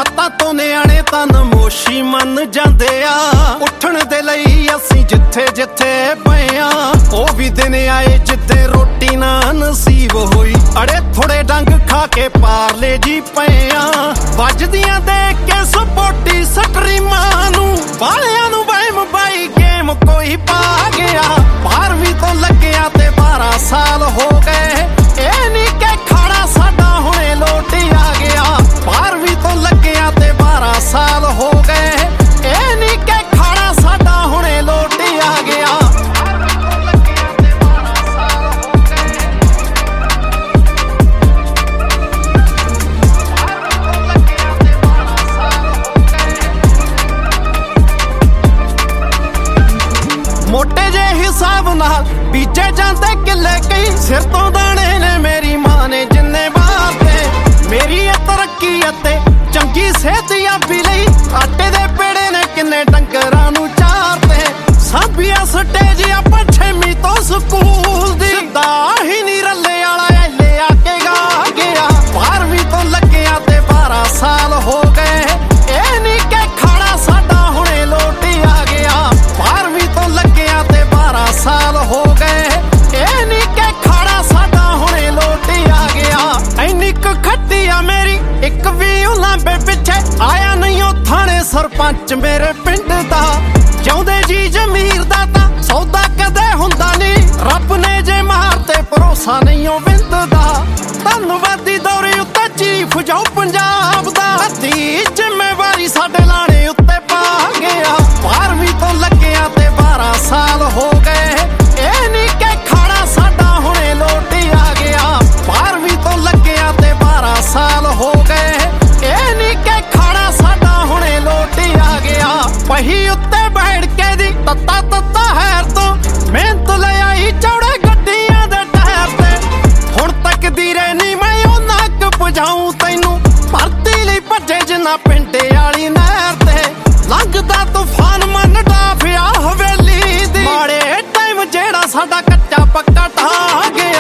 ਮੱਤਾਂ ਤੋਂ ਨਿਆਣੇ ਤਾਂ ਨਮੋਸ਼ੀ ਮੰਨ ਜਾਂਦੇ ਆ। ਉੱਠਣ ਦੇ ਲਈ ਅਸੀਂ ਜਿੱਥੇ ਜਿੱਥੇ ਪਏ ਆ। ਉਹ ਵੀ ਦਿਨ ਆਏ ਜਿੱਦੇ ਰੋਟੀ ਨਾ ਨਸੀਬ ਹੋਈ। ਅੜੇ ਥੋੜੇ ਡੰਗ ਖਾ ਕੇ ਪਾਰਲੇ ਜੀ ਪਏ ਆ। ਵੱਜਦੀਆਂ ਦੇਖ ਕੇ ਸਪੋਰਟੀ ਸਟਰੀਮਾਂ ਨੂੰ ਵਾਲਿਆਂ ਨੂੰ ਵਹਿਮ ਬਾਈ ਗੇਮ ਕੋਈ ਪਾ ਗਿਆ। 12ਵੀਂ ਤੋਂ ਲੱਗਿਆ ਤੇ 12 ਸਾਲ ਹੋ ਗਏ। ਇਹ ਨੀ ਕਿ ਖਾੜਾ ਸਾਡਾ ਹੁਣੇ ਲੋਟ ਆ ਗਿਆ। 12ਵੀਂ ਤੋਂ ਲੱਗਿਆ ਤੇ 12 ਸਾਲ ਹੋ ਗਏ। ਇਹ ਨੀ ਕਿ ਖਾੜਾ ਸਾਡਾ ਹੁਣੇ ਲੋਟ ਆ ਗਿਆ। ਮੋਟੇ ਜੇ ਹਿਸਾਬ ਨਾਲ ਬੀਜੇ ਜਾਂਦੇ ਕਿੱਲੇ ਕਈ। ਸਿਰ ਤੋਂ ਦਾਣੇ ਨੇ ਮੇਰੀ ਮਾਂ ਨੇ ਜਿੰਨੇ ਵਾਰਤੇ। ਮੇਰੀ ਇਹ ਤਰੱਕੀ ਅਤੇ ਚੰਗੀ ਸਿਹਤ ਯਾਬੀ ਲਈ ਆਟੇ ਦੇ ਪੇੜੇ ਨੇ ਕਿੰਨੇ ਡੰਗਰਾਂ ਨੂੰ ਚਾਰਤੇ। ਸਾਂਭੀਆ ਸਟੇਜ ਆਪਾਂ 6ਵੀਂ ਤੋਂ ਸਕੂਲ ਦੀ। ਸਿੱਧਾ ਹੀ ਨੀ ਰੱਲੇ ਵਾਲਾ ਐਲੇ ਆ ਕੇ ਗਾ ਗਿਆ। 12ਵੀਂ ਤੋਂ ਲੱਗਿਆ ਤੇ 12 ਸਾਲ ਹੋ ਗਏ। ਇਹ ਨੀ ਕਿ ਖਾੜਾ ਸਾਡਾ ਹੁਣੇ ਲੋਟ ਆ ਗਿਆ। 12ਵੀਂ ਤੋਂ ਲੱਗਿਆ ਤੇ 12 ਸਾਲ ਹੋ ਗਏ। ਇਹ ਨੀ ਕਿ ਖਾੜਾ ਸਾਡਾ ਹੁਣੇ ਲੋਟ ਆ ਗਿਆ। ਐਨੀ ਕੁ ਖੱਟੀ ਆ ਮੇਰੀ ਇੱਕ ਵੀ ਉਲਾਂਬੇ ਪਿੱਛੇ ਆਇਆ ਨਹੀਂ ਉਹ ਥਾਣੇ ਸਰਪੰਚ ਮੇਰੇ ਪਿੰਡ ਦਾ। ਜਿਉਂਦੇ ਜੀ ਜ਼ਮੀਰ ਦਾ ਤਾਂ ਸੌਦਾ ਕਦੇ ਹੁੰਦਾ ਨਹੀਂ। ਰੱਬ ਨੇ ਜੇ ਮਾਰ ਤੇ ਭਰੋਸਾ ਨਹੀਂ ਉਹ ਵਿੰਦ ਦਾ। ਧੰਨਵਾਦੀ ਦੌਰੇ ਉੱਤੇ ਚੀਫ ਜੋ ਪੰਜਾਬ ਦਾ। ਅੱਧੀ ਜ਼ਿੰਮੇਵਾਰੀ ਸਾਡੇ ਲਾਣੇ ਉੱਤੇ ਪਾ ਗਿਆ। 12ਵੀਂ ਤੋਂ ਲੱਗਿਆ ਤੇ 12 ਸਾਲ ਹੋ ਗਏ। ਇਹ ਨੀ ਕਿ ਖਾੜਾ ਸਾਡਾ ਹੁਣੇ ਲੋਟ ਆ ਗਿਆ। 12ਵੀਂ ਤੋਂ ਲੱਗਿਆ ਤੇ 12 ਸਾਲ ਹੋ ਗਏ। ਇਹ ਨੀ ਕਿ ਖਾੜਾ ਸਾਡਾ ਹੁਣੇ ਲੋਟ ਆ ਗਿਆ। ਪਹੀ ਉੱਤੇ ਬੈਠ ਕੇ ਦੀ ਤੱਤਾ ਤੱਤਾ ਹੈਰ ਤੋਂ ਮਿਹਨਤ ਲੈ ਆਈ ਚੌੜੇ ਗੱਡੀਆਂ ਦੇ ਟਾਇਰ ਤੇ। ਹੁਣ ਤੱਕ ਦੀਰੇ ਨੀ ਮੈਂ ਉਹ ਨੱਕ ਪੁਜਾਉਂ ਤੈਨੂੰ। ਭਰਤੀ ਲਈ ਭੱਜੇ ਜਿੰਨਾ ਪਿੰਡੇ ਵਾਲੀ ਨਹਿਰ ਤੇ। ਲੰਘਦਾ ਤੂਫਾਨ ਮਨ ਡਾਫਿਆ ਹਵੇਲੀ ਦੀ। ਮਾੜੇ ਟਾਈਮ ਜਿਹੜਾ ਸਾਡਾ ਕੱਚਾ ਪੱਕਾ ਢਾਹ ਗਿਆ।